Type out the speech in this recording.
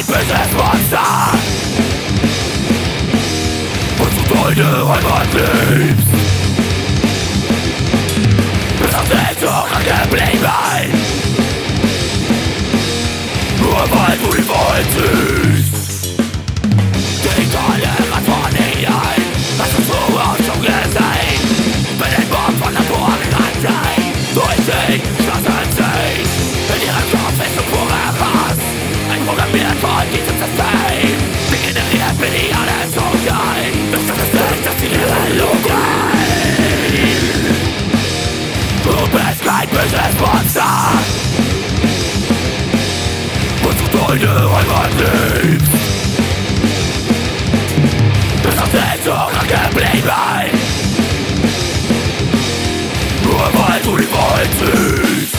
kein böses Monster, und du deine Heimat liebst. Bist auf der Suche geblieben, nur weil du die Wahrheit siehst. Die Toleranz von ihnen hast du so auch schon gesehen. Mit den Bomben von Laborratten durch die Straßen sich. In ihrem Kopf ist nur purer Hass, einprogrammiert von diesem System. Sie generiert Milliarden Toten, bis das System, das sie ihre Logik. Du bist kein böses Monster, und du deine Heimat liebst. Bist auf der Suche geblieben, nur weil du die Wahrheit siehst.